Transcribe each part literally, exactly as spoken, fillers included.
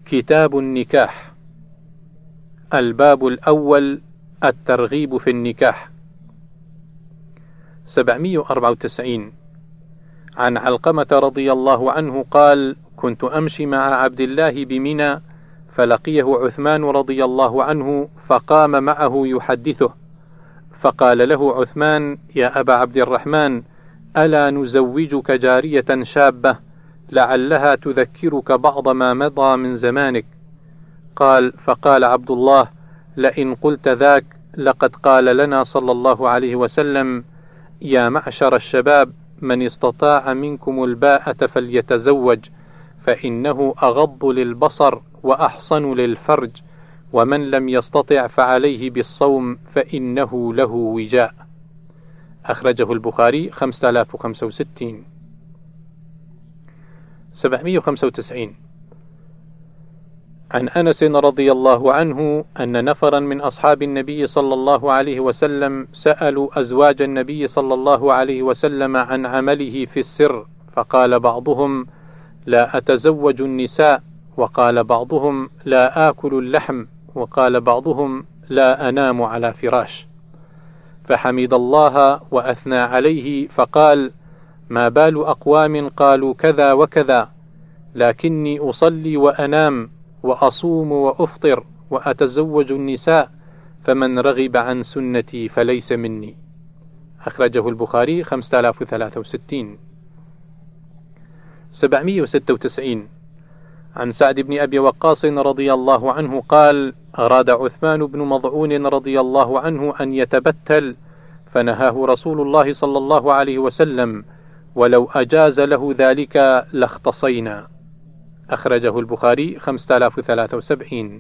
كتاب النكاح. الباب الأول: الترغيب في النكاح. سبعمائة وأربعة وتسعين. عن علقمة رضي الله عنه قال: كنت أمشي مع عبد الله بمنى، فلقيه عثمان رضي الله عنه فقام معه يحدثه، فقال له عثمان: يا أبا عبد الرحمن، ألا نزوجك جارية شابة لعلها تذكرك بعض ما مضى من زمانك؟ قال: فقال عبد الله: لئن قلت ذاك لقد قال لنا صلى الله عليه وسلم: يا معشر الشباب، من استطاع منكم الباءة فليتزوج، فإنه أغض للبصر وأحصن للفرج، ومن لم يستطع فعليه بالصوم فإنه له وجاء. أخرجه البخاري خمسة آلاف وخمسة وستين. سبعمائة وخمسة وتسعين. عن أنس رضي الله عنه أن نفرا من أصحاب النبي صلى الله عليه وسلم سألوا أزواج النبي صلى الله عليه وسلم عن عمله في السر، فقال بعضهم: لا أتزوج النساء، وقال بعضهم: لا آكل اللحم، وقال بعضهم: لا أنام على فراش. فحمد الله وأثنى عليه فقال: ما بال أقوام قالوا كذا وكذا، لكني أصلي وأنام وأصوم وأفطر وأتزوج النساء، فمن رغب عن سنتي فليس مني. أخرجه البخاري خمسة آلاف وثلاثة وستين. سبعمائة وستة وتسعين. عن سعد بن أبي وقاص رضي الله عنه قال: أراد عثمان بن مضعون رضي الله عنه أن يتبتل، فنهاه رسول الله صلى الله عليه وسلم، ولو أجاز له ذلك لاختصينا. أخرجه البخاري خمسة آلاف وثلاثة وسبعين.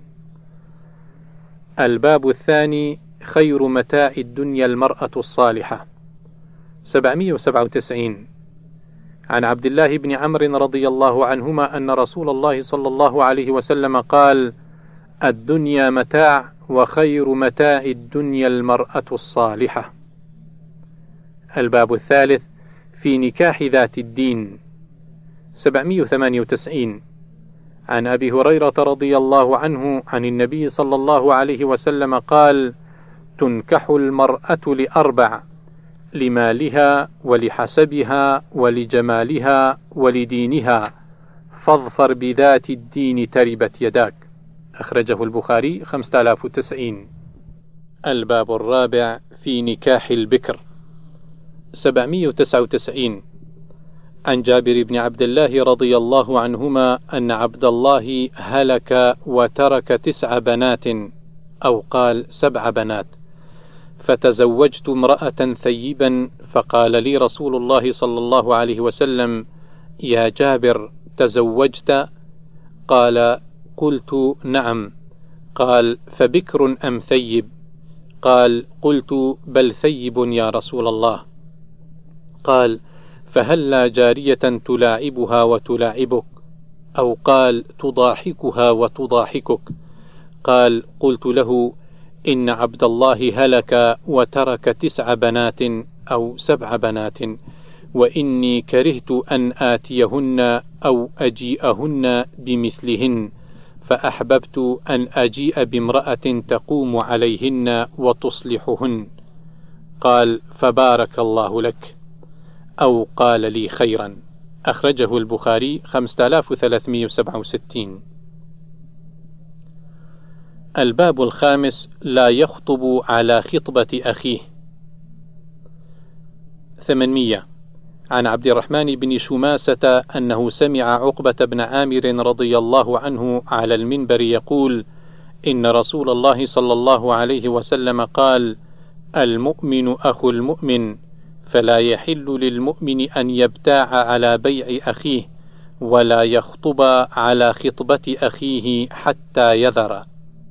الباب الثاني: خير متاع الدنيا المرأة الصالحة. سبعمائة وسبعة وتسعين. عن عبد الله بن عمرو رضي الله عنهما أن رسول الله صلى الله عليه وسلم قال: الدنيا متاع، وخير متاع الدنيا المرأة الصالحة. الباب الثالث: في نكاح ذات الدين. سبعمائة وثمانية وتسعين. عن أبي هريرة رضي الله عنه عن النبي صلى الله عليه وسلم قال: تنكح المرأة لأربع: لمالها ولحسبها ولجمالها ولدينها، فاظفر بذات الدين تربت يداك. أخرجه البخاري خمسة آلاف وتسعين. الباب الرابع: في نكاح البكر. سبعمائة وتسعة وتسعين. عن جابر بن عبد الله رضي الله عنهما أن عبد الله هلك وترك تسع بنات، أو قال سبع بنات، فتزوجت امرأة ثيبا، فقال لي رسول الله صلى الله عليه وسلم: يا جابر، تزوجت؟ قال: قلت نعم. قال: فبكر أم ثيب؟ قال: قلت بل ثيب يا رسول الله. قال: فهلا جارية تلاعبها وتلاعبك؟ أو قال: تضاحكها وتضاحكك؟ قال: قلت له: إن عبد الله هلك وترك تسع بنات أو سبع بنات، وإني كرهت أن آتيهن أو أجيئهن بمثلهن، فأحببت أن أجيء بامرأة تقوم عليهن وتصلحهن. قال: فبارك الله لك. أو قال لي خيرا. أخرجه البخاري خمسة آلاف وثلاثمائة وسبعة وستين. الباب الخامس: لا يخطب على خطبة أخيه. ثمانمائة. عن عبد الرحمن بن شماسة أنه سمع عقبة بن عامر رضي الله عنه على المنبر يقول: إن رسول الله صلى الله عليه وسلم قال: المؤمن أخو المؤمن، فلا يحل للمؤمن أن يبتاع على بيع أخيه، ولا يخطب على خطبة أخيه حتى يذر.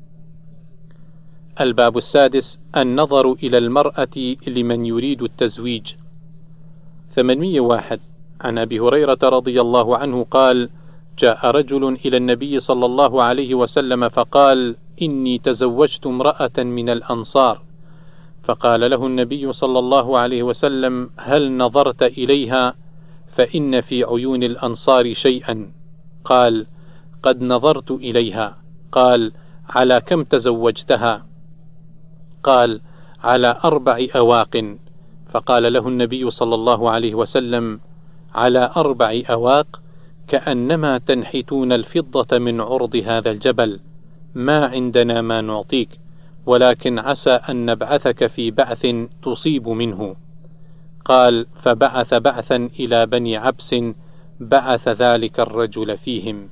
الباب السادس: النظر إلى المرأة لمن يريد التزويج. ثمانمائة وواحد. عن أبي هريرة رضي الله عنه قال: جاء رجل إلى النبي صلى الله عليه وسلم فقال: إني تزوجت امرأة من الأنصار. فقال له النبي صلى الله عليه وسلم: هل نظرت إليها؟ فإن في عيون الأنصار شيئا. قال: قد نظرت إليها. قال: على كم تزوجتها؟ قال: على أربع أواق. فقال له النبي صلى الله عليه وسلم: على أربع أواق، كأنما تنحتون الفضة من عرض هذا الجبل، ما عندنا ما نعطيك، ولكن عسى أن نبعثك في بعث تصيب منه. قال: فبعث بعثا إلى بني عبس، بعث ذلك الرجل فيهم.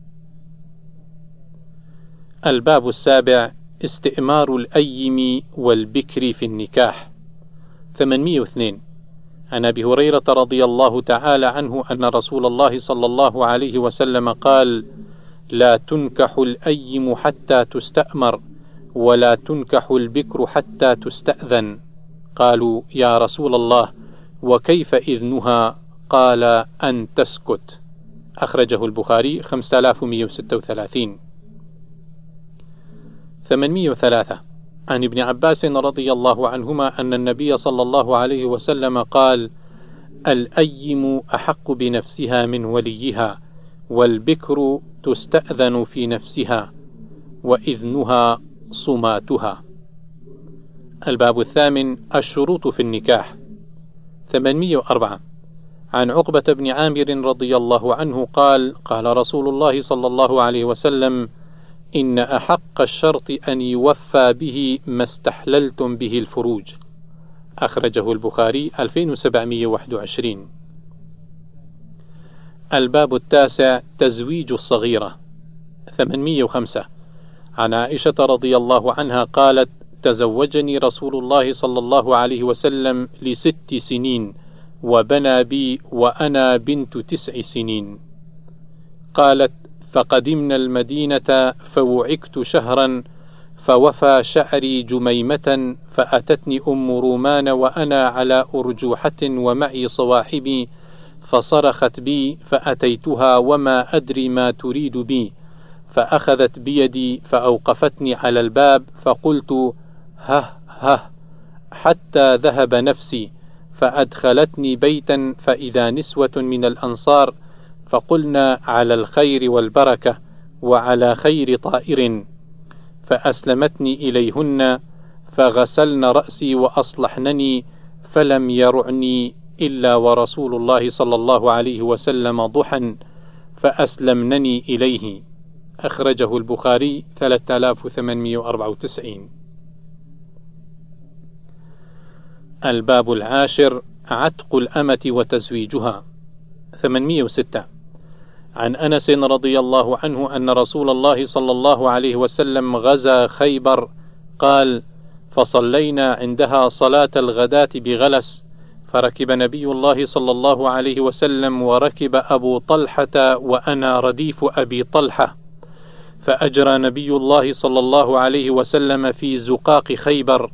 الباب السابع: استئمار الأيم والبكر في النكاح. ثمانمائة واثنين. عن أبي هريرة رضي الله تعالى عنه أن رسول الله صلى الله عليه وسلم قال: لا تنكح الأيم حتى تستأمر، ولا تنكح البكر حتى تستأذن. قالوا: يا رسول الله، وكيف إذنها؟ قال: أن تسكت. أخرجه البخاري خمسة آلاف ومئة وستة وثلاثين. ثمانمائة وثلاثة. عن ابن عباس رضي الله عنهما أن النبي صلى الله عليه وسلم قال: الأيم أحق بنفسها من وليها، والبكر تستأذن في نفسها، وإذنها صماتها. الباب الثامن: الشروط في النكاح. ثمانمائة وأربعة. عن عقبة بن عامر رضي الله عنه قال: قال رسول الله صلى الله عليه وسلم: إن أحق الشرط أن يوفى به ما استحللتم به الفروج. أخرجه البخاري ألفين وسبعمائة وواحد وعشرين. الباب التاسع: تزويج الصغيرة. ثمانمائة وخمسة. عن عائشة رضي الله عنها قالت: تزوجني رسول الله صلى الله عليه وسلم لست سنين، وبنى بي وأنا بنت تسع سنين. قالت: فقدمنا المدينة فوعكت شهرا، فوفى شعري جميمة، فأتتني أم رومان وأنا على أرجوحة ومعي صواحبي، فصرخت بي فأتيتها وما أدري ما تريد بي، فأخذت بيدي فأوقفتني على الباب، فقلت: هه هه، حتى ذهب نفسي، فأدخلتني بيتا فإذا نسوة من الأنصار، فقلنا: على الخير والبركة، وعلى خير طائر، فأسلمتني إليهن، فغسلن رأسي وأصلحنني، فلم يرعني إلا ورسول الله صلى الله عليه وسلم ضحى، فأسلمنني إليه. أخرجه البخاري ثلاثة آلاف وثمانمائة وأربعة وتسعين. الباب العاشر: عتق الأمة وتزويجها. ثمانمائة وستة. عن أنس رضي الله عنه أن رسول الله صلى الله عليه وسلم غزا خيبر، قال: فصلينا عندها صلاة الغداة بغلس، فركب نبي الله صلى الله عليه وسلم، وركب أبو طلحة وأنا رديف أبي طلحة، فأجرى نبي الله صلى الله عليه وسلم في زقاق خيبر،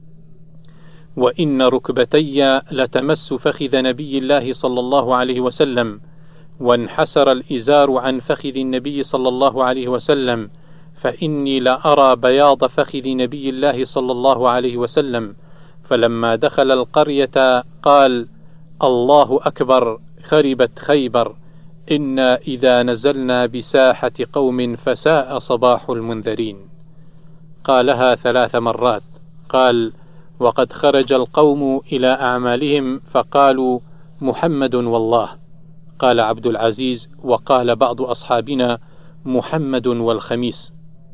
وإن ركبتي لتمس فخذ نبي الله صلى الله عليه وسلم، وانحسر الإزار عن فخذ النبي صلى الله عليه وسلم، فإني لأرى بياض فخذ نبي الله صلى الله عليه وسلم. فلما دخل القرية قال: الله أكبر، خربت خيبر، إنا إذا نزلنا بساحة قوم فساء صباح المنذرين. قالها ثلاث مرات. قال: وقد خرج القوم إلى أعمالهم فقالوا: محمد والله. قال عبد العزيز: وقال بعض أصحابنا: محمد والخميس.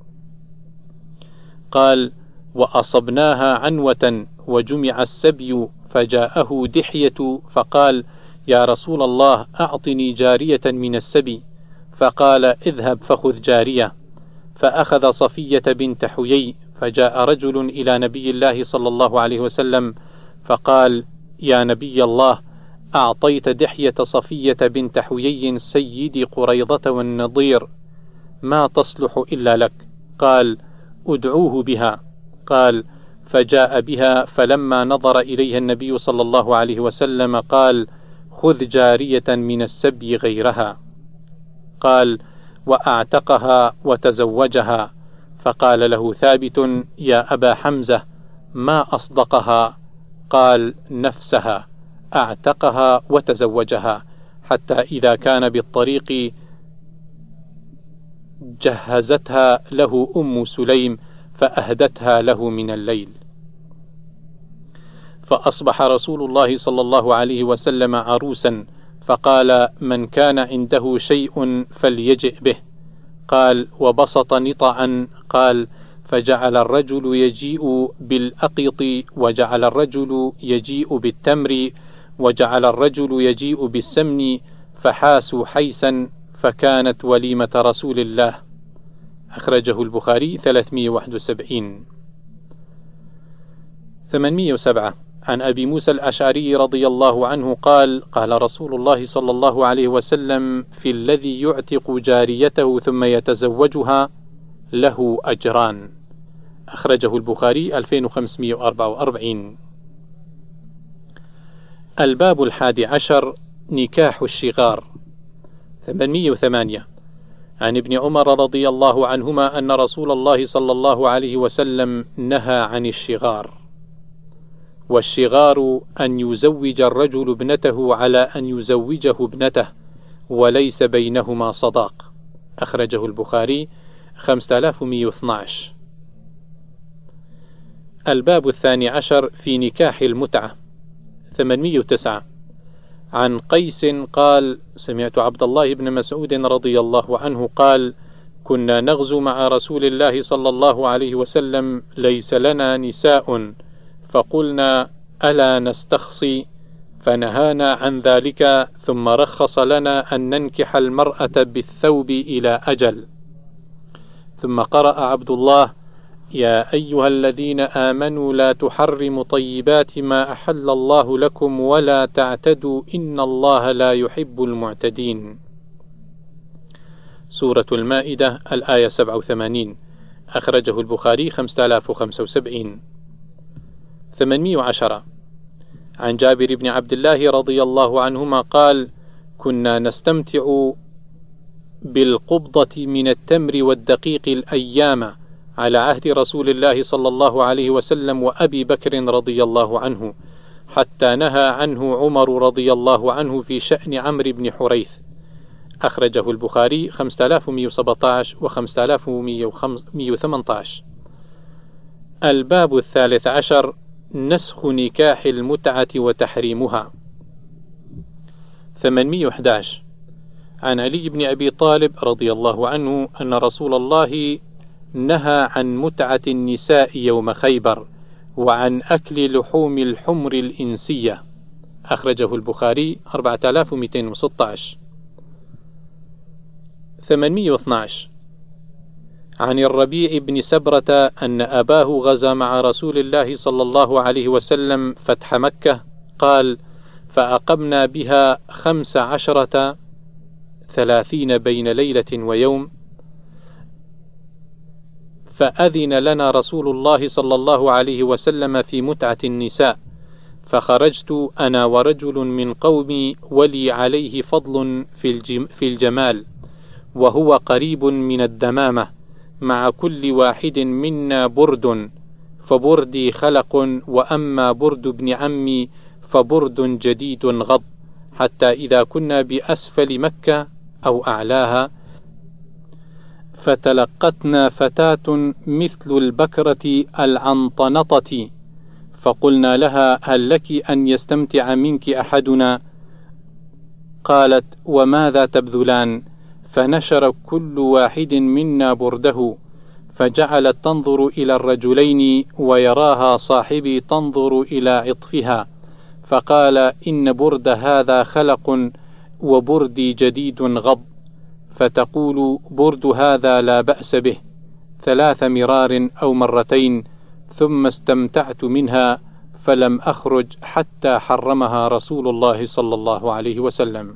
قال: وأصبناها عنوة وجمع السبي، فجاءه دحية فقال: يا رسول الله، أعطني جارية من السبي. فقال: اذهب فخذ جارية. فأخذ صفية بنت حيي، فجاء رجل إلى نبي الله صلى الله عليه وسلم فقال: يا نبي الله، أعطيت دحية صفية بنت حيي سيدي قريضة والنضير، ما تصلح إلا لك. قال: ادعوه بها. قال: فجاء بها، فلما نظر إليها النبي صلى الله عليه وسلم قال: خذ جارية من السبي غيرها. قال: وأعتقها وتزوجها. فقال له ثابت: يا أبا حمزة، ما أصدقها؟ قال: نفسها، أعتقها وتزوجها، حتى إذا كان بالطريق جهزتها له أم سليم فأهدتها له من الليل. فأصبح رسول الله صلى الله عليه وسلم عروسا، فقال: من كان عنده شيء فليجئ به. قال: وبسط نطعا. قال: فجعل الرجل يجيء بالأقط، وجعل الرجل يجيء بالتمر، وجعل الرجل يجيء بالسمن، فحاسوا حيسا، فكانت وليمة رسول الله. أخرجه البخاري ثلاثمائة وواحد وسبعين. ثمانمائة وسبعة. عن أبي موسى الأشعري رضي الله عنه قال: قال رسول الله صلى الله عليه وسلم: في الذي يعتق جاريته ثم يتزوجها له أجران. أخرجه البخاري ألفين وخمسمائة وأربعة وأربعين. الباب الحادي عشر: نكاح الشغار. ثمانمائة وثمانية. عن ابن عمر رضي الله عنهما أن رسول الله صلى الله عليه وسلم نهى عن الشغار. والشغار أن يزوج الرجل ابنته على أن يزوجه ابنته وليس بينهما صداق. أخرجه البخاري خمسة آلاف ومائة واثني عشر. الباب الثاني عشر في نكاح المتعة. ثمانمائة وتسعة. عن قيس قال: سمعت عبد الله بن مسعود رضي الله عنه قال: كنا نغزو مع رسول الله صلى الله عليه وسلم، ليس لنا نساء، فقلنا: ألا نستخصي؟ فنهانا عن ذلك، ثم رخص لنا أن ننكح المرأة بالثوب إلى أجل. ثم قرأ عبد الله: يا أيها الذين آمنوا لا تحرموا طيبات ما أحل الله لكم ولا تعتدوا إن الله لا يحب المعتدين. سورة المائدة الآية سبعة وثمانين. أخرجه البخاري خمسة آلاف وخمسة وسبعين. ثمانمائة وعشرة. عن جابر بن عبد الله رضي الله عنهما قال: كنا نستمتع بالقبضة من التمر والدقيق الأيام على عهد رسول الله صلى الله عليه وسلم وأبي بكر رضي الله عنه، حتى نهى عنه عمر رضي الله عنه في شأن عمرو بن حريث. أخرجه البخاري خمسة آلاف ومائة وسبعة عشر وخمسة آلاف ومائة وثمانية عشر. الباب الثالث عشر: نسخ نكاح المتعة وتحريمها. ثمانمائة وأحد عشر. عن علي بن أبي طالب رضي الله عنه أن رسول الله نهى عن متعة النساء يوم خيبر، وعن أكل لحوم الحمر الإنسية. أخرجه البخاري أربعة آلاف ومئتين وستة عشر. ثمانمائة واثني عشر. عن الربيع بن سبرة أن أباه غزا مع رسول الله صلى الله عليه وسلم فتح مكة، قال: فأقمنا بها خمس عشرة ثلاثين بين ليلة ويوم، فأذن لنا رسول الله صلى الله عليه وسلم في متعة النساء، فخرجت أنا ورجل من قومي ولي عليه فضل في الجمال، وهو قريب من الدمامة، مع كل واحد منا برد، فبردي خلق، وأما برد ابن عمي فبرد جديد غض، حتى إذا كنا بأسفل مكة أو أعلاها فتلقتنا فتاة مثل البكرة العنطنطة، فقلنا لها: هل لك أن يستمتع منك أحدنا؟ قالت: وماذا تبذلان؟ فنشر كل واحد منا برده، فجعلت تنظر إلى الرجلين، ويراها صاحبي تنظر إلى عطفها، فقال: إن برد هذا خلق، وبردي جديد غض، فتقول: برد هذا لا بأس به، ثلاث مرار أو مرتين، ثم استمتعت منها، فلم أخرج حتى حرمها رسول الله صلى الله عليه وسلم.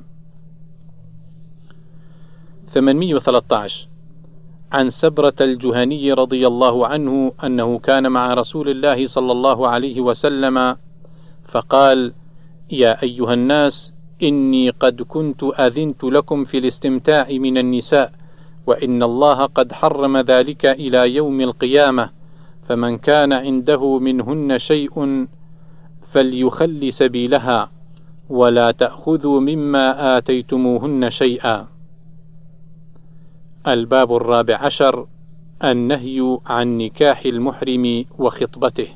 ثمانمائة وثلاثة عشر. عن سبرة الجهني رضي الله عنه أنه كان مع رسول الله صلى الله عليه وسلم فقال: يا أيها الناس، إني قد كنت أذنت لكم في الاستمتاع من النساء، وإن الله قد حرم ذلك إلى يوم القيامة، فمن كان عنده منهن شيء فليخل سبيلها، ولا تأخذوا مما آتيتموهن شيئا. الباب الرابع عشر: النهي عن نكاح المحرم وخطبته.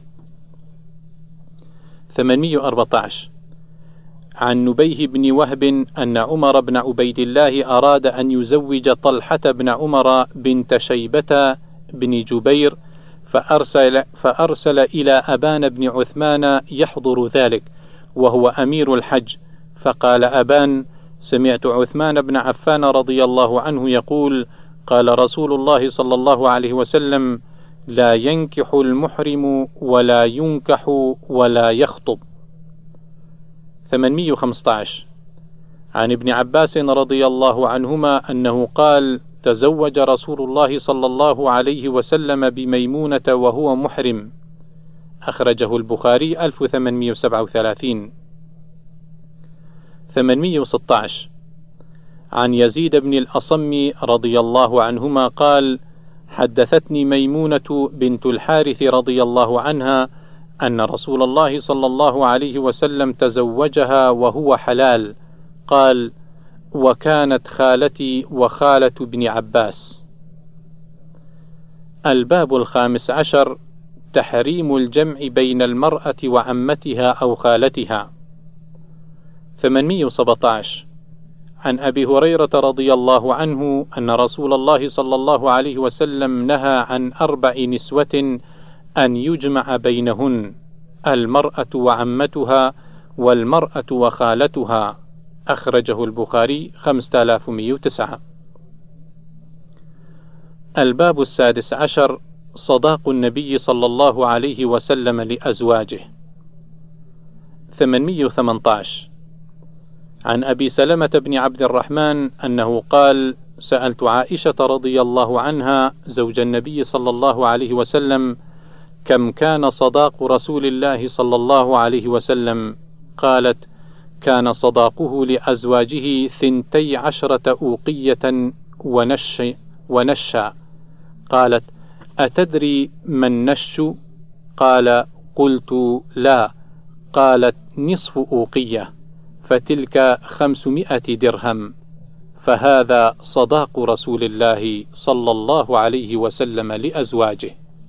ثمانمائة وأربعة عشر: عن نبيه بن وهب أن عمر بن عبيد الله أراد أن يزوج طلحة بن عمر بنت شيبة بن جبير، فأرسل, فأرسل إلى أبان بن عثمان يحضر ذلك وهو أمير الحج، فقال أبان: سمعت عثمان بن عفان رضي الله عنه يقول: قال رسول الله صلى الله عليه وسلم: لا ينكح المحرم ولا ينكح ولا يخطب. ثمانمائة وخمسة عشر: عن ابن عباس رضي الله عنهما أنه قال: تزوج رسول الله صلى الله عليه وسلم بميمونة وهو محرم. أخرجه البخاري ألف وثمانمائة وسبعة وثلاثين. ثمانمائة وستة عشر: عن يزيد بن الأصم رضي الله عنهما قال: حدثتني ميمونة بنت الحارث رضي الله عنها أن رسول الله صلى الله عليه وسلم تزوجها وهو حلال. قال: وكانت خالتي وخالة ابن عباس. الباب الخامس عشر: تحريم الجمع بين المرأة وعمتها أو خالتها. ثمانمائة وسبعة عشر: عن أبي هريرة رضي الله عنه أن رسول الله صلى الله عليه وسلم نهى عن أربع نسوة أن يجمع بينهن: المرأة وعمتها والمرأة وخالتها. أخرجه البخاري خمسة آلاف ومئة وتسعة. الباب السادس عشر: صداق النبي صلى الله عليه وسلم لأزواجه. ثمانمائة وثمانية عشر: عن أبي سلمة بن عبد الرحمن أنه قال: سألت عائشة رضي الله عنها زوج النبي صلى الله عليه وسلم: كم كان صداق رسول الله صلى الله عليه وسلم؟ قالت: كان صداقه لأزواجه ثنتي عشرة أوقية ونش ونشا. قالت: أتدري ما النش؟ قال: قلت: لا. قالت: نصف أوقية، فتلك خمسمائة درهم، فهذا صداق رسول الله صلى الله عليه وسلم لأزواجه.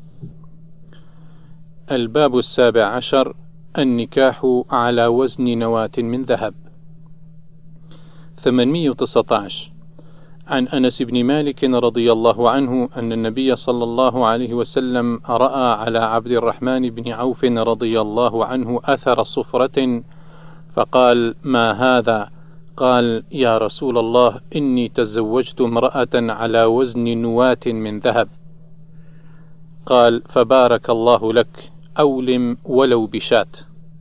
الباب السابع عشر: النكاح على وزن نواة من ذهب. ثمانمائة وتسعة عشر: عن أنس بن مالك رضي الله عنه أن النبي صلى الله عليه وسلم رأى على عبد الرحمن بن عوف رضي الله عنه أثر صفرة، فقال: ما هذا؟ قال: يا رسول الله، إني تزوجت امرأة على وزن نواة من ذهب. قال: فبارك الله لك، أولم ولو بشات.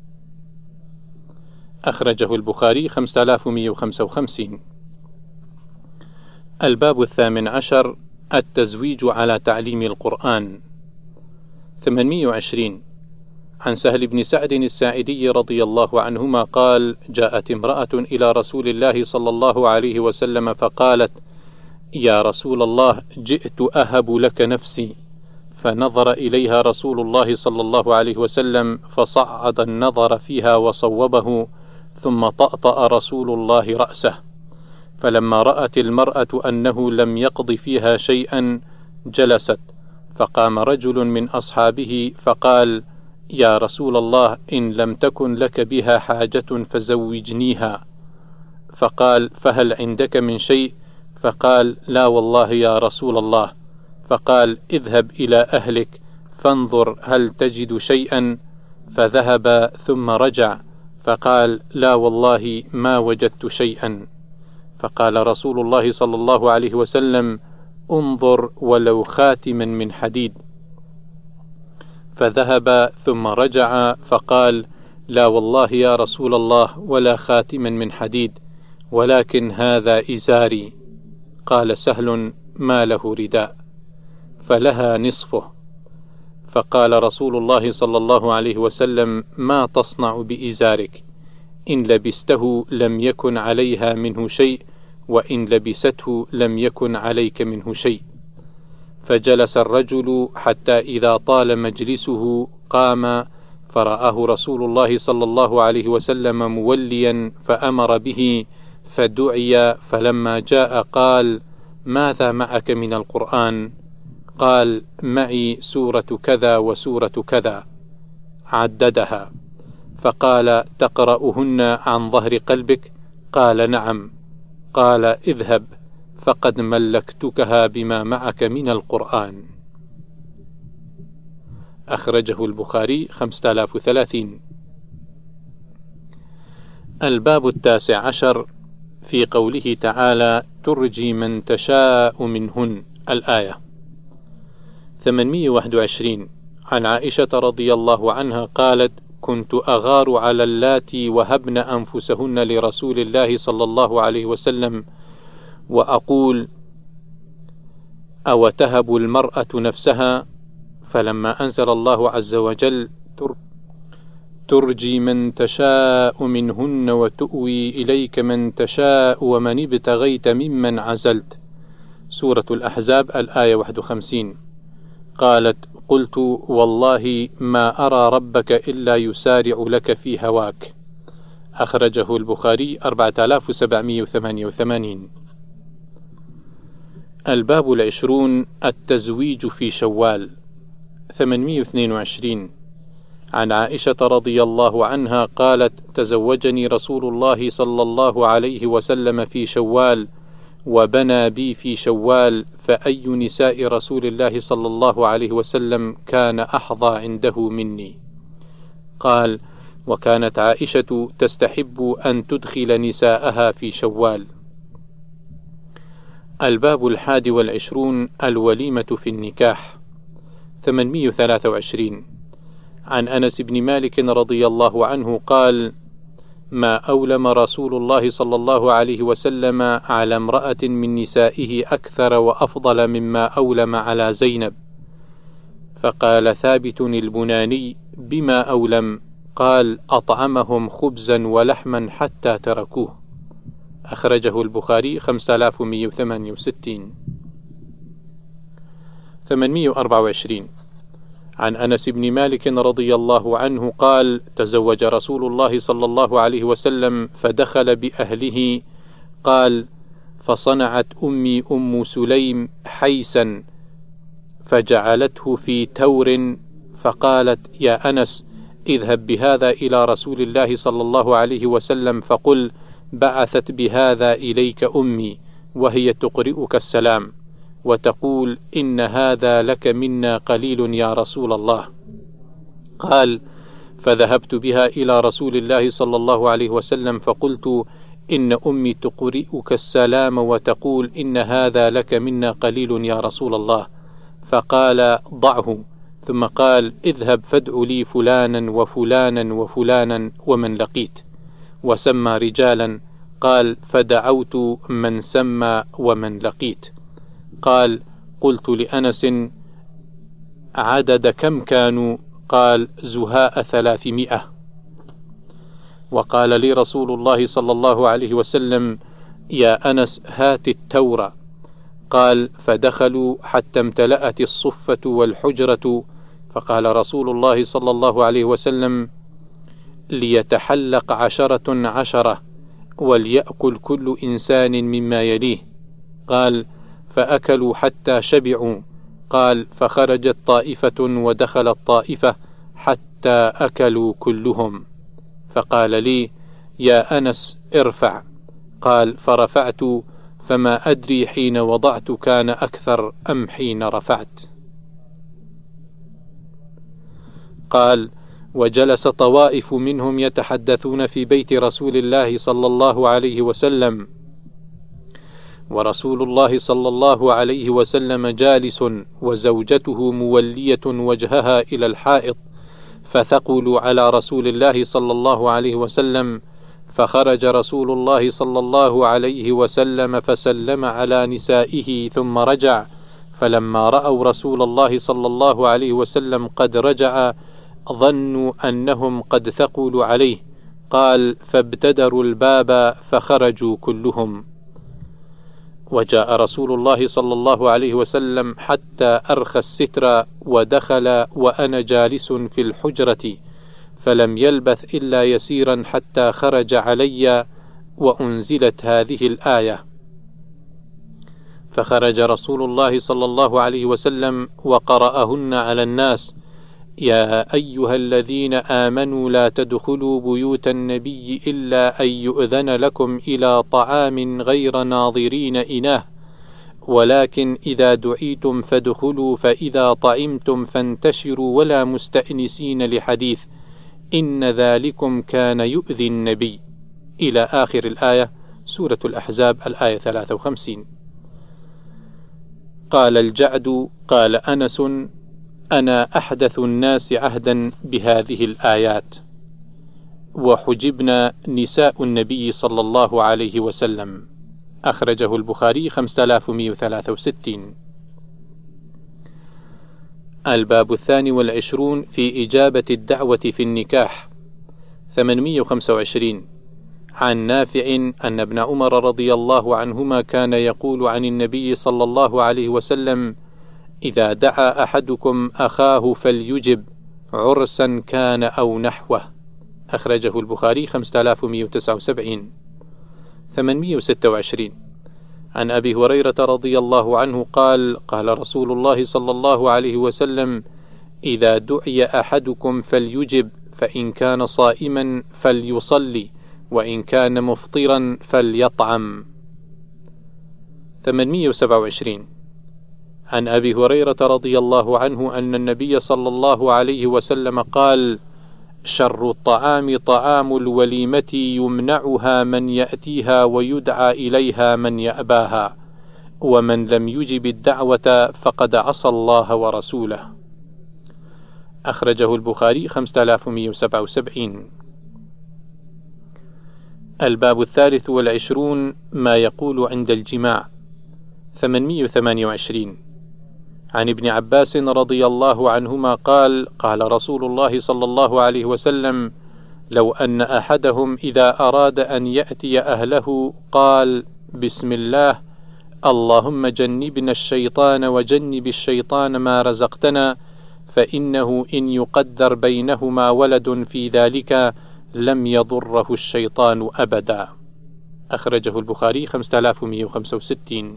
أخرجه البخاري خمسة آلاف ومئة وخمسة وخمسين. الباب الثامن عشر: التزويج على تعليم القرآن. ثمانمائة وعشرين: عن سهل بن سعد الساعدي رضي الله عنهما قال: جاءت امرأة إلى رسول الله صلى الله عليه وسلم فقالت: يا رسول الله، جئت أهب لك نفسي. فنظر إليها رسول الله صلى الله عليه وسلم فصعد النظر فيها وصوبه، ثم طأطأ رسول الله رأسه. فلما رأت المرأة أنه لم يقض فيها شيئا جلست، فقام رجل من أصحابه فقال: يا رسول الله، إن لم تكن لك بها حاجة فزوجنيها. فقال: فهل عندك من شيء؟ فقال: لا والله يا رسول الله. فقال: اذهب إلى أهلك فانظر هل تجد شيئا. فذهب ثم رجع فقال: لا والله ما وجدت شيئا. فقال رسول الله صلى الله عليه وسلم: انظر ولو خاتما من حديد. فذهب ثم رجع فقال: لا والله يا رسول الله ولا خاتما من حديد، ولكن هذا إزاري. قال سهل: ما له رداء؟ فلها نصفه. فقال رسول الله صلى الله عليه وسلم: ما تصنع بإزارك؟ إن لبسته لم يكن عليها منه شيء، وإن لبسته لم يكن عليك منه شيء. فجلس الرجل حتى إذا طال مجلسه قام، فرآه رسول الله صلى الله عليه وسلم موليا فأمر به، فدعي، فلما جاء قال: ماذا معك من القرآن؟ قال: معي سورة كذا وسورة كذا، عددها. فقال: تقرأهن عن ظهر قلبك؟ قال: نعم. قال: اذهب فقد ملكتكها بما معك من القرآن. أخرجه البخاري خمسة آلاف وثلاثين. الباب التاسع عشر في قوله تعالى: ترجي من تشاء منهن، الآية. ثمانمائة وواحد وعشرين. عن عائشة رضي الله عنها قالت: كنت أغار على اللاتي وهبن أنفسهن لرسول الله صلى الله عليه وسلم، وأقول: أو تهب المرأة نفسها؟ فلما أنزل الله عز وجل: ترجي من تشاء منهن وتؤوي إليك من تشاء ومن ابتغيت ممن عزلت، سورة الأحزاب، الآية واحد وخمسين، قالت: قلت: والله ما أرى ربك إلا يسارع لك في هواك. أخرجه البخاري أربعة آلاف وسبعمائة وثمانية وثمانين. الباب العشرون التزويج في شوال. ثمانمائة واثنين وعشرين. عن عائشة رضي الله عنها قالت: تزوجني رسول الله صلى الله عليه وسلم في شوال، وبنى بي في شوال، فأي نساء رسول الله صلى الله عليه وسلم كان أحظى عنده مني. قال: وكانت عائشة تستحب أن تدخل نساءها في شوال. الباب الحادي والعشرون الوليمة في النكاح. ثمانمائة وثلاثة وعشرين. عن أنس بن مالك رضي الله عنه قال: ما أولم رسول الله صلى الله عليه وسلم على امرأة من نسائه أكثر وأفضل مما أولم على زينب. فقال ثابت البناني: بما أولم؟ قال: أطعمهم خبزا ولحما حتى تركوه. أخرجه البخاري خمسة آلاف ومائة وثمانية وستين. ثمانمائة وأربعة وعشرين. عن أنس بن مالك رضي الله عنه قال: تزوج رسول الله صلى الله عليه وسلم فدخل بأهله. قال: فصنعت أمي أم سليم حيسا فجعلته في تور، فقالت: يا أنس، اذهب بهذا إلى رسول الله صلى الله عليه وسلم فقل: بعثت بهذا إليك أمي، وهي تقرئك السلام وتقول: إن هذا لك منا قليل يا رسول الله. قال: فذهبت بها إلى رسول الله صلى الله عليه وسلم فقلت: إن أمي تقرئك السلام وتقول: إن هذا لك منا قليل يا رسول الله. فقال: ضعه. ثم قال: اذهب فادع لي فلانا وفلانا وفلانا ومن لقيت، وسمى رجالا. قال: فدعوت من سمى ومن لقيت. قال: قلت لأنس: عدد كم كانوا؟ قال: زهاء ثلاثمائة. وقال لي رسول الله صلى الله عليه وسلم: يا أنس، هات التور. قال: فدخلوا حتى امتلأت الصفة والحجرة، فقال رسول الله صلى الله عليه وسلم: ليتحلق عشرة عشرة، وليأكل كل إنسان مما يليه. قال: فأكلوا حتى شبعوا. قال: فخرجت طائفة ودخلت طائفة حتى أكلوا كلهم. فقال لي: يا أنس، ارفع. قال: فرفعت، فما أدري حين وضعت كان أكثر أم حين رفعت. قال: وجلس طوائف منهم يتحدثون في بيت رسول الله صلى الله عليه وسلم، ورسول الله صلى الله عليه وسلم جالس وزوجته مولية وجهها إلى الحائط، فثقلوا على رسول الله صلى الله عليه وسلم. فخرج رسول الله صلى الله عليه وسلم فسلم على نسائه ثم رجع، فلما رأوا رسول الله صلى الله عليه وسلم قد رجع ظنوا أنهم قد ثقلوا عليه. قال: فابتدروا الباب فخرجوا كلهم. وجاء رسول الله صلى الله عليه وسلم حتى أرخى الستر ودخل وأنا جالس في الحجرة، فلم يلبث إلا يسيرا حتى خرج علي وأنزلت هذه الآية: فخرج رسول الله صلى الله عليه وسلم وقرأهن على الناس: يا أيها الذين آمنوا لا تدخلوا بيوت النبي إلا أن يؤذن لكم إلى طعام غير ناظرين إناه، ولكن إذا دعيتم فادخلوا، فإذا طعمتم فانتشروا ولا مستأنسين لحديث، إن ذلكم كان يؤذي النبي، إلى آخر الآية، سورة الأحزاب الآية ثلاثة وخمسين. قال الجعد: قال أنس: أنا أحدث الناس عهدا بهذه الآيات. وحجبنا نساء النبي صلى الله عليه وسلم. أخرجه البخاري خمسة آلاف ومئة وثلاثة وستين. الباب الثاني والعشرون في إجابة الدعوة في النكاح. ثمانمئة وخمسة وعشرين. عن نافع أن ابن عمر رضي الله عنهما كان يقول عن النبي صلى الله عليه وسلم: إذا دعا أحدكم أخاه فليجب، عرسا كان أو نحوه. أخرجه البخاري خمسة آلاف ومئة وتسعة وسبعين. ثمانمئة وستة وعشرين. عن أبي هريرة رضي الله عنه قال: قال رسول الله صلى الله عليه وسلم: إذا دعي أحدكم فليجب، فإن كان صائما فليصلي، وإن كان مفطرا فليطعم. ثمانمئة وسبعة وعشرين. عن أبي هريرة رضي الله عنه أن النبي صلى الله عليه وسلم قال: شر الطعام طعام الوليمة يمنعها من يأتيها ويدعى إليها من يأباها، ومن لم يجب الدعوة فقد عصى الله ورسوله. أخرجه البخاري خمسة آلاف ومئة وسبعة وسبعين. الباب الثالث والعشرون ما يقول عند الجماع. ثمانمئة وثمانية وعشرين. عن ابن عباس رضي الله عنهما قال: قال رسول الله صلى الله عليه وسلم: لو أن أحدهم إذا أراد أن يأتي أهله قال: بسم الله، اللهم جنبنا الشيطان وجنب الشيطان ما رزقتنا، فإنه إن يقدر بينهما ولد في ذلك لم يضره الشيطان أبدا. أخرجه البخاري خمسة آلاف ومئة وخمسة وستين.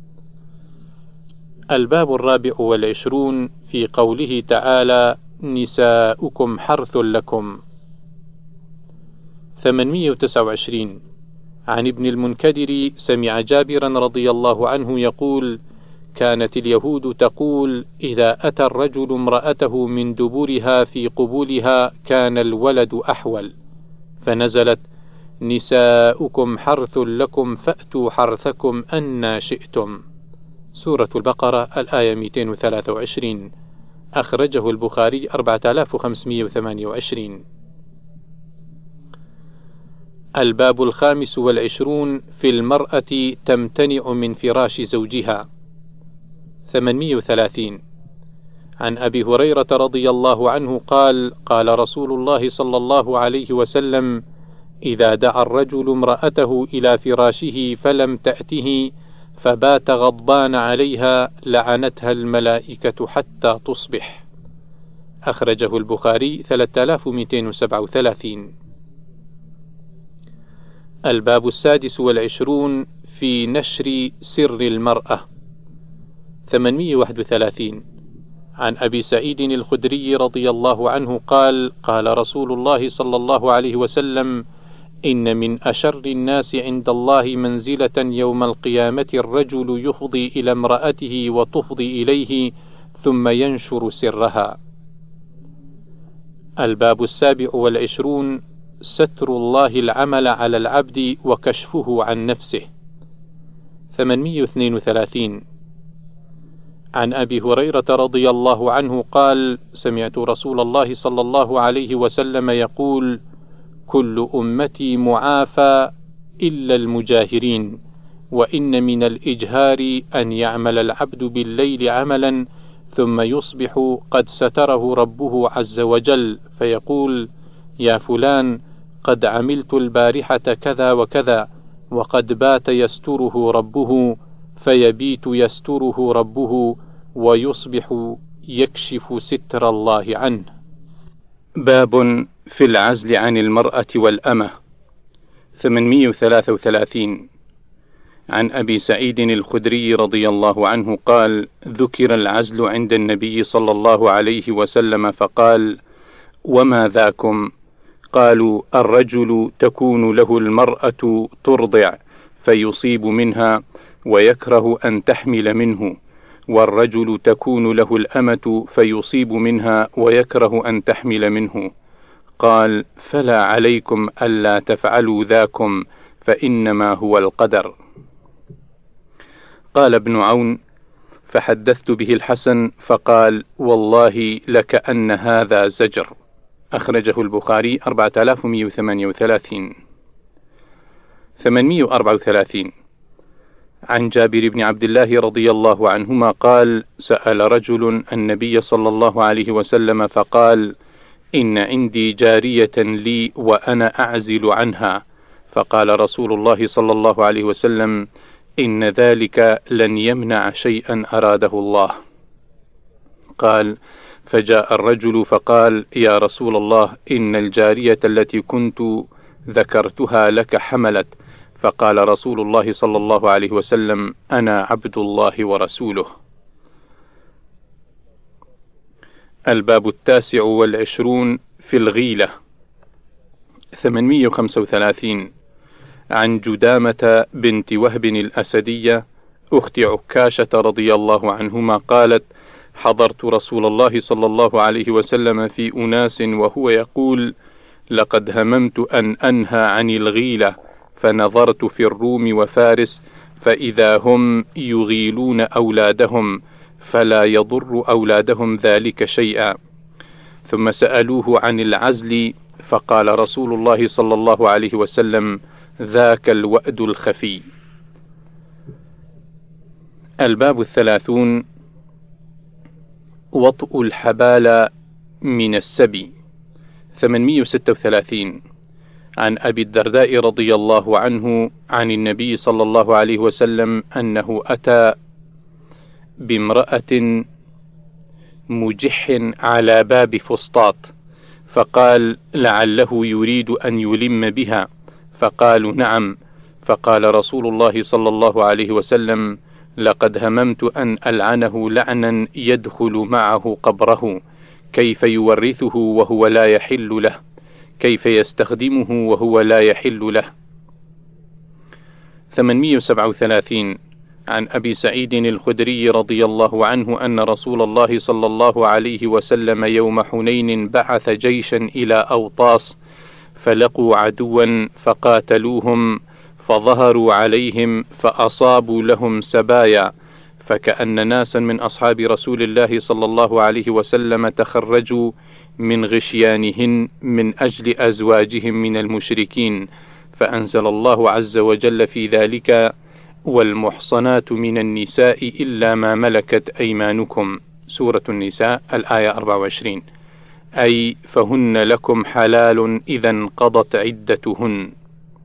الباب الرابع والعشرون في قوله تعالى: نساؤكم حرث لكم. ثمانمئة وتسعة وعشرين. عن ابن المنكدر سمع جابرا رضي الله عنه يقول: كانت اليهود تقول: إذا أتى الرجل امرأته من دبرها في قبولها كان الولد أحول، فنزلت: نساؤكم حرث لكم فأتوا حرثكم أنى شئتم. سورة البقرة الآية مئتين وثلاثة وعشرين. أخرجه البخاري أربعة آلاف وخمسمئة وثمانية وعشرين. الباب الخامس والعشرون في المرأة تمتنع من فراش زوجها. ثمانمئة وثلاثين. عن أبي هريرة رضي الله عنه قال: قال رسول الله صلى الله عليه وسلم: إذا دعا الرجل امرأته إلى فراشه فلم تأته فبات غضبان عليها لعنتها الملائكة حتى تصبح. أخرجه البخاري ثلاثة آلاف ومئتين وسبعة وثلاثين. الباب السادس والعشرون في نشر سر المرأة. ثمانمئة وواحد وثلاثين. عن أبي سعيد الخدري رضي الله عنه قال: قال رسول الله صلى الله عليه وسلم: إن من أشر الناس عند الله منزلة يوم القيامة الرجل يفضي إلى امرأته وتفضي إليه ثم ينشر سرها. الباب السابع والعشرون ستر الله العمل على العبد وكشفه عن نفسه. ثمانمئة واثنين وثلاثين. عن أبي هريرة رضي الله عنه قال: سمعت رسول الله صلى الله عليه وسلم يقول: كل أمتي معافى إلا المجاهرين، وإن من الإجهار أن يعمل العبد بالليل عملا ثم يصبح قد ستره ربه عز وجل فيقول: يا فلان، قد عملت البارحة كذا وكذا، وقد بات يستره ربه، فيبيت يستره ربه، ويصبح يكشف ستر الله عنه. باب في العزل عن المرأة والأمة. ثمانمئة وثلاثة وثلاثين. عن أبي سعيد الخدري رضي الله عنه قال: ذكر العزل عند النبي صلى الله عليه وسلم فقال: وما ذاكم؟ قالوا: الرجل تكون له المرأة ترضع فيصيب منها ويكره أن تحمل منه، والرجل تكون له الأمة فيصيب منها ويكره أن تحمل منه. قال: فلا عليكم ألا تفعلوا ذاكم، فإنما هو القدر. قال ابن عون: فحدثت به الحسن فقال: والله لكأن هذا زجر. أخرجه البخاري أربعة آلاف ومئة وثمانية وثلاثين. ثمانمئة وأربعة وثلاثين. عن جابر بن عبد الله رضي الله عنهما قال: سأل رجل النبي صلى الله عليه وسلم فقال: إن عندي جارية لي وأنا أعزل عنها، فقال رسول الله صلى الله عليه وسلم: إن ذلك لن يمنع شيئا أراده الله. قال: فجاء الرجل فقال: يا رسول الله، إن الجارية التي كنت ذكرتها لك حملت. فقال رسول الله صلى الله عليه وسلم: أنا عبد الله ورسوله. الباب التاسع والعشرون في الغيلة. ثمانمئة وخمسة وثلاثين. عن جدامة بنت وهب الأسدية أخت عكاشة رضي الله عنهما قالت: حضرت رسول الله صلى الله عليه وسلم في أناس وهو يقول: لقد هممت أن أنهى عن الغيلة، فنظرت في الروم وفارس فإذا هم يغيلون أولادهم، فلا يضر أولادهم ذلك شيئا. ثم سألوه عن العزل فقال رسول الله صلى الله عليه وسلم: ذاك الوأد الخفي. الباب الثلاثون. وطء الحبال من السبي. ثمانمئة وستة وثلاثين. عن أبي الدرداء رضي الله عنه عن النبي صلى الله عليه وسلم أنه أتى بامرأة مجح على باب فسطاط، فقال: لعله يريد أن يلم بها، فقالوا: نعم. فقال رسول الله صلى الله عليه وسلم: لقد هممت أن ألعنه لعنا يدخل معه قبره، كيف يورثه وهو لا يحل له، كيف يستخدمه وهو لا يحل له. ثمانمئة وسبعة وثلاثين. عن أبي سعيد الخدري رضي الله عنه أن رسول الله صلى الله عليه وسلم يوم حنين بعث جيشا إلى أوطاس، فلقوا عدوا فقاتلوهم، فظهروا عليهم فأصابوا لهم سبايا، فكأن ناسا من أصحاب رسول الله صلى الله عليه وسلم تخرجوا من غشيانهن من أجل أزواجهم من المشركين، فأنزل الله عز وجل في ذلك: والمحصنات من النساء إلا ما ملكت أيمانكم. سورة النساء الآية أربعة وعشرين. أي فهن لكم حلال إذا انقضت عدتهن.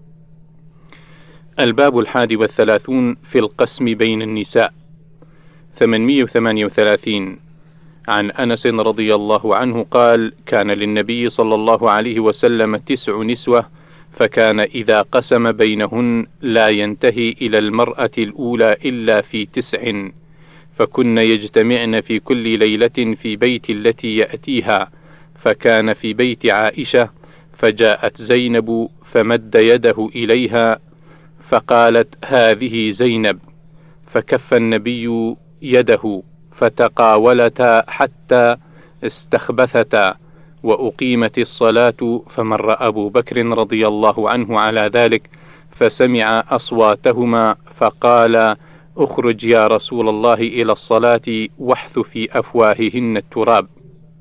الباب الحادي والثلاثون في القسم بين النساء. ثمانمئة وثمانية وثلاثين. عن أنس رضي الله عنه قال: كان للنبي صلى الله عليه وسلم تسع نسوة، فكان إذا قسم بينهن لا ينتهي إلى المرأة الأولى إلا في تسع، فكن يجتمعن في كل ليلة في بيت التي يأتيها، فكان في بيت عائشة، فجاءت زينب فمد يده إليها فقالت: هذه زينب، فكف النبي يده، فتقاولتا حتى استخبثتا، وأقيمت الصلاة، فمر أبو بكر رضي الله عنه على ذلك فسمع أصواتهما، فقال: اخرج يا رسول الله إلى الصلاة واحث في أفواههن التراب.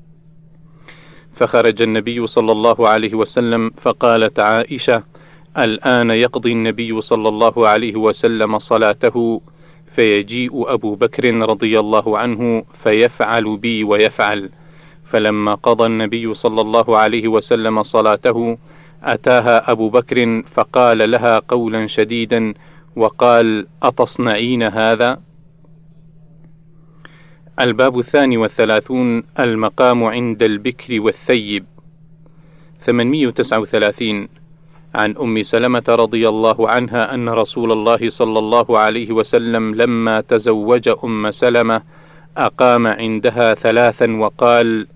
فخرج النبي صلى الله عليه وسلم، فقالت عائشة: الآن يقضي النبي صلى الله عليه وسلم صلاته، فيجيء أبو بكر رضي الله عنه فيفعل بي ويفعل. فلما قضى النبي صلى الله عليه وسلم صلاته أتاها أبو بكر فقال لها قولا شديدا وقال: أتصنعين هذا؟ الباب الثاني والثلاثون. المقام عند البكر والثيب. ثمانمئة وتسعة وثلاثين. عن أم سلمة رضي الله عنها أن رسول الله صلى الله عليه وسلم لما تزوج أم سلمة أقام عندها ثلاثا وقال: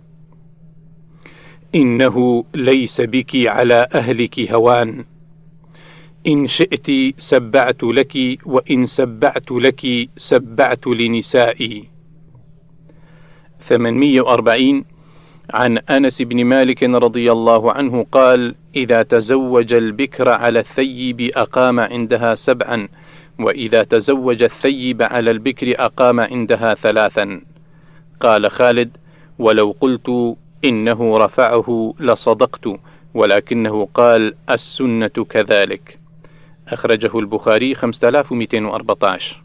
إنه ليس بك على أهلك هوان، إن شئت سبعت لك، وإن سبعت لك سبعت لنسائي. ثمانمائة وأربعين عن أنس بن مالك رضي الله عنه قال: إذا تزوج البكر على الثيب أقام عندها سبعا، وإذا تزوج الثيب على البكر أقام عندها ثلاثا. قال خالد: ولو قلت إنه رفعه لصدقت، ولكنه قال السنة كذلك. أخرجه البخاري خمسة آلاف ومئتين وأربعة عشر.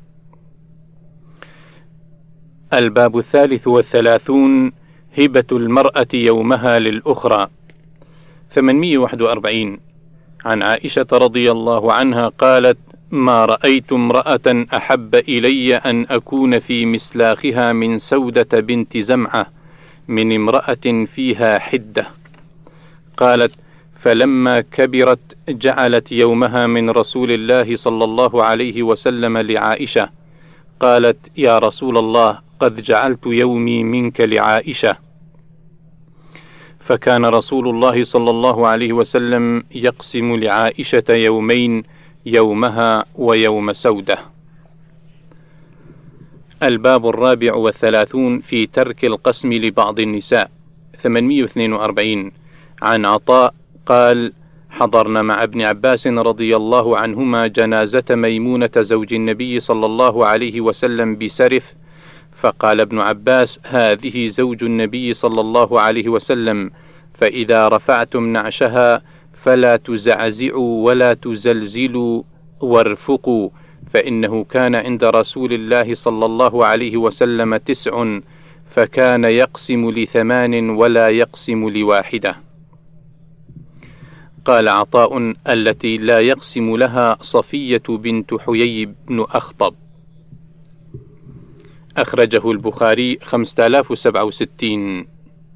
الباب الثالث والثلاثون: هبة المرأة يومها للأخرى. ثمانمائة وواحد وأربعين عن عائشة رضي الله عنها قالت: ما رأيت امرأة أحب إلي أن أكون في مسلاخها من سودة بنت زمعة من امرأة فيها حدة. قالت: فلما كبرت جعلت يومها من رسول الله صلى الله عليه وسلم لعائشة. قالت: يا رسول الله، قد جعلت يومي منك لعائشة. فكان رسول الله صلى الله عليه وسلم يقسم لعائشة يومين، يومها ويوم سودة. الباب الرابع والثلاثون في ترك القسم لبعض النساء. ثمانمائة واثنين وأربعين عن عطاء قال: حضرنا مع ابن عباس رضي الله عنهما جنازة ميمونة زوج النبي صلى الله عليه وسلم بسرف، فقال ابن عباس: هذه زوج النبي صلى الله عليه وسلم، فإذا رفعتم نعشها فلا تزعزعوا ولا تزلزلوا وارفقوا، فإنه كان عند رسول الله صلى الله عليه وسلم تسع، فكان يقسم لثمان ولا يقسم لواحدة. قال عطاء: التي لا يقسم لها صفية بنت حيي بن أخطب. أخرجه البخاري خمسة آلاف وسبعة وستين.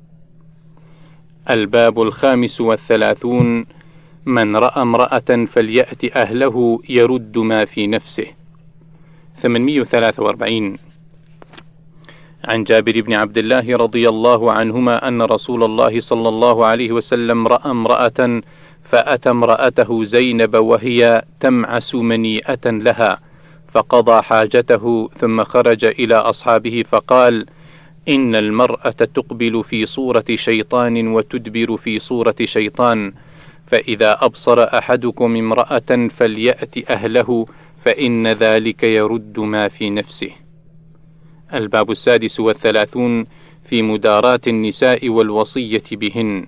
الباب الخامس والثلاثون: من رأى امرأة فليأت أهله يرد ما في نفسه. ثمانمائة وثلاثة وأربعين عن جابر بن عبد الله رضي الله عنهما أن رسول الله صلى الله عليه وسلم رأى امرأة فأتى امرأته زينب وهي تمعس منيئة لها، فقضى حاجته ثم خرج إلى أصحابه فقال: إن المرأة تقبل في صورة شيطان وتدبر في صورة شيطان، فإذا أبصر أحدكم امرأة فليأت أهله، فإن ذلك يرد ما في نفسه. الباب السادس والثلاثون في مداراة النساء والوصية بهن.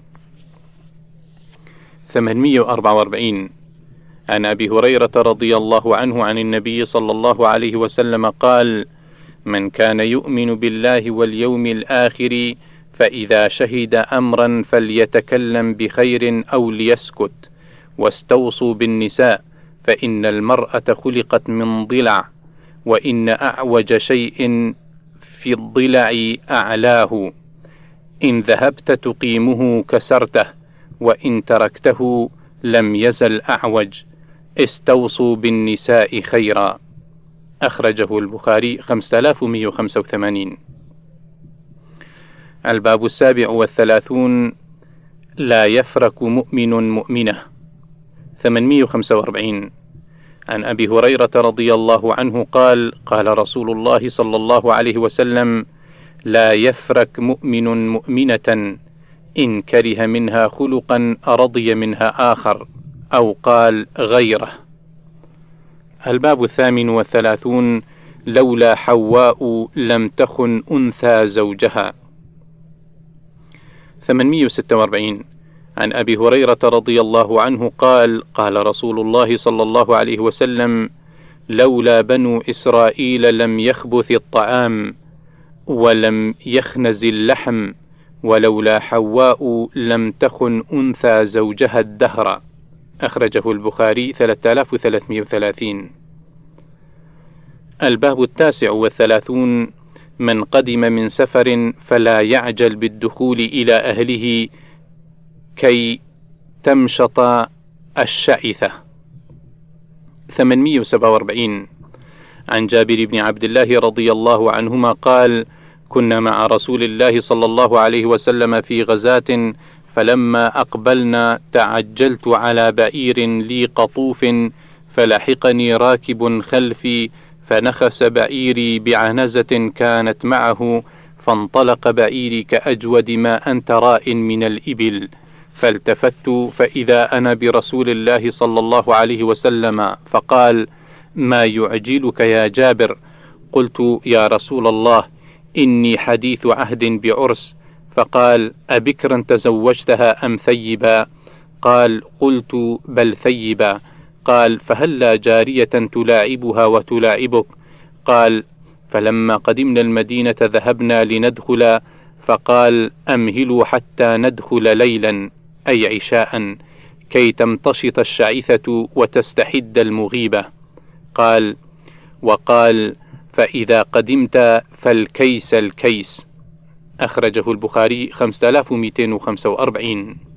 ثمانمائة وأربعة وأربعين عن أبي هريرة رضي الله عنه عن النبي صلى الله عليه وسلم قال: من كان يؤمن بالله واليوم الآخر فإذا شهد أمرا فليتكلم بخير أو ليسكت، واستوصوا بالنساء، فإن المرأة خلقت من ضلع، وإن أعوج شيء في الضلع أعلاه، إن ذهبت تقيمه كسرته، وإن تركته لم يزل أعوج، استوصوا بالنساء خيرا. أخرجه البخاري خمسة آلاف ومئة وخمسة وثمانين. الباب السابع والثلاثون لا يفرك مؤمن مؤمنة. ثمانمائة وخمسة وأربعين عن أبي هريرة رضي الله عنه قال: قال رسول الله صلى الله عليه وسلم: لا يفرك مؤمن مؤمنة إن كره منها خلقا رضي منها آخر، أو قال غيره. الباب الثامن والثلاثون لولا حواء لم تخن أنثى زوجها. ثمانمائة وستة وأربعين عن أبي هريرة رضي الله عنه قال: قال رسول الله صلى الله عليه وسلم: لولا بنو إسرائيل لم يخبث الطعام ولم يخنز اللحم، ولولا حواء لم تخن أنثى زوجها الدهر. أخرجه البخاري ثلاثة آلاف وثلاثمائة وثلاثين. الباب التاسع والثلاثون من قدم من سفر فلا يعجل بالدخول إلى أهله كي تمشط الشعثة. ثمانمائة وسبعة وأربعين عن جابر بن عبد الله رضي الله عنهما قال: كنا مع رسول الله صلى الله عليه وسلم في غزاة، فلما أقبلنا تعجلت على بئير لي قطوف، فلحقني راكب خلفي فنخس بئيري بعنزة كانت معه، فانطلق بئيري كأجود ما أنت راء من الإبل، فالتفت فإذا أنا برسول الله صلى الله عليه وسلم، فقال: ما يعجلك يا جابر؟ قلت: يا رسول الله، إني حديث عهد بعرس. فقال: أبكرا تزوجتها أم ثيبا؟ قال: قلت: بل ثيبا. قال: فهلا جارية تلاعبها وتلاعبك؟ قال: فلما قدمنا المدينة ذهبنا لندخل، فقال: أمهلوا حتى ندخل ليلا، أي عشاء، كي تمتشط الشعثة وتستحد المغيبة. قال: وقال: فإذا قدمت فالكيس الكيس. أخرجه البخاري خمسة آلاف ومئتين وخمسة وأربعين.